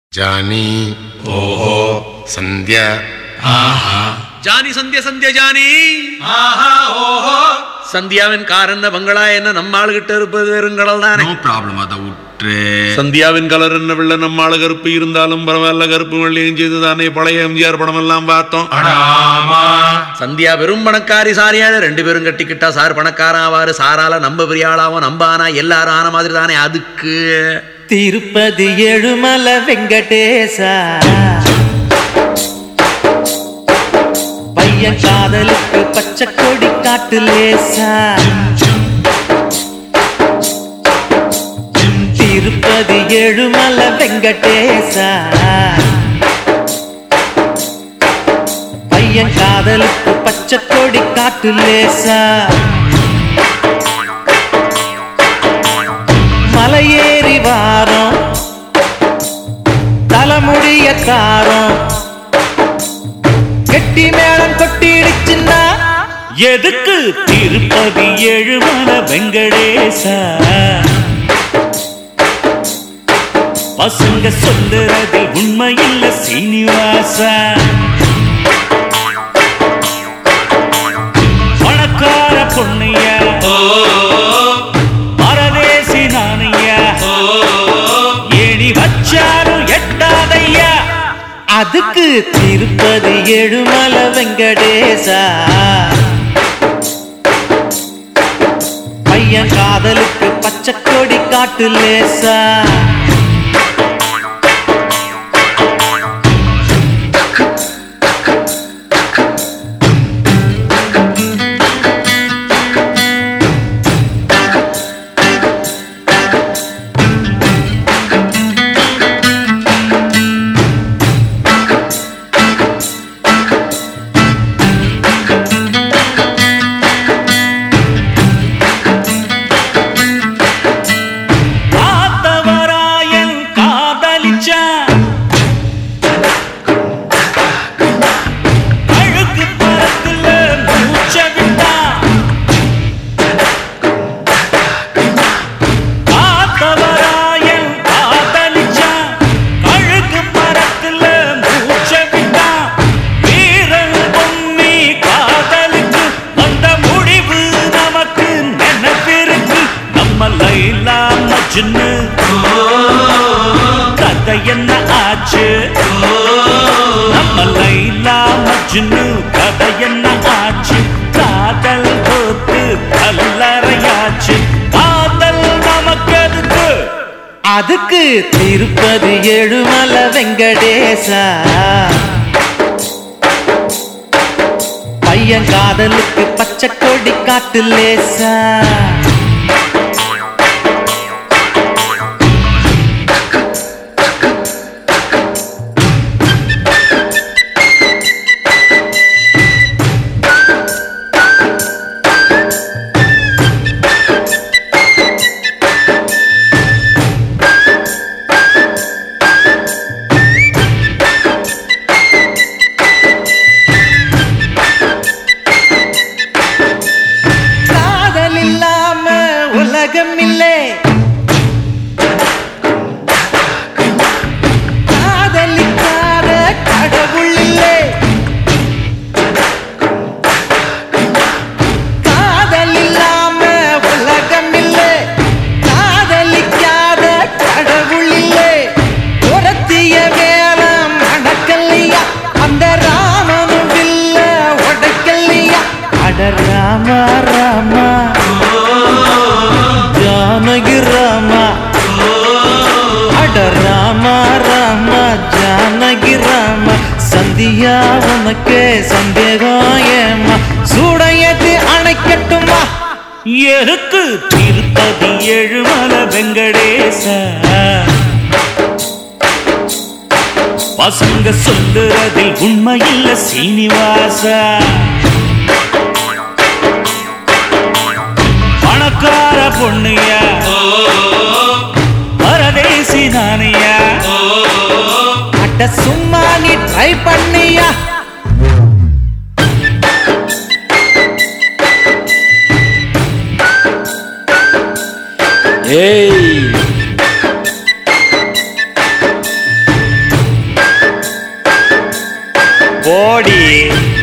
ಜಾನಿ ಓಹೋ ಸಂಧ್ಯಾ ആഹാ ജാനി സന്ധ്യ സന്ധ്യ ജാനി ആഹാ ഓഹോ சந்தியாவின் கார் என்ன பங்களா என்ன நம்ம ஆளுகிட்ட இருப்பது வெறுங்கடல் தானே. No problem. அதை விட்டு சந்தியாவின் கலர் என்ன வெள்ள நம்ம ஆளு கருப்பு இருந்தாலும் பரவாயில்ல, கருப்பு வெள்ளையும் செய்து தானே பழைய எம்ஜிஆர் படம் எல்லாம் பார்த்தோம். அடாமா சந்தியா வெறும் பணக்காரி சாரியான ரெண்டு பேரும் கட்டிக்கிட்டா சார் பணக்காரன் ஆவாரு, சாரால நம்ம பெரிய ஆளாவும் நம்ம ஆனா எல்லாரும் ஆன மாதிரி தானே. அதுக்கு திருப்பதி ஏழுமலை வெங்கடேசா பையன் காதலுக்கு பச்சை கொடி காட்டு லேசா. திருப்பதி ஏழுமலை வெங்கடேசா பையன் காதலுக்கு பச்சை கொடி காட்டு லேசா. மலையேறி வாரம் தலைமுடிய காரம் கெட்டி மேளம் கொட்டிடுச்சுன்னா எதுக்கு திருப்பதி ஏழுமலை வெங்கடேசா. பசங்க சொல்லுறது உண்மையில்ல சீனிவாசா. பணக்கார பொண்ணையா பரதேசி நானையா ஏணி வச்சாரும் எட்டாதையா. அதுக்கு திருப்பதி ஏழுமலை வெங்கடேசா பையன் காதலுக்கு பச்சை கொடி காட்டு லேசா. கதை என்ன ஆச்சு நம்ம லைலா மஜ்னு, கதை என்ன ஆச்சு காதல் போத்து கல்லறையாச்சு. காதல் நமக்கு எதுக்கு? அதுக்கு திருப்பதி ஏழுமலை வெங்கடேசா பையன் காதலுக்கு பச்சை கொடி காட்டு லேசா. ராமா ராமா ஜானகி ராமா அட ராமா ராமா ஜானகி ராமா. சந்தியா உனக்கே சந்தேகம் ஏமா சூடையது அணைக்கட்டுமா. எருக்கு திருப்பதி ஏழுமலை வெங்கடேசா பசங்க சொல்லுறதில் உண்மையில்ல சீனிவாசா. பணக்கார பொண்ணையா பரதேசி நானையா அட்ட சும்மா நீ ட்ரை பண்ணியா. ஏய் போடி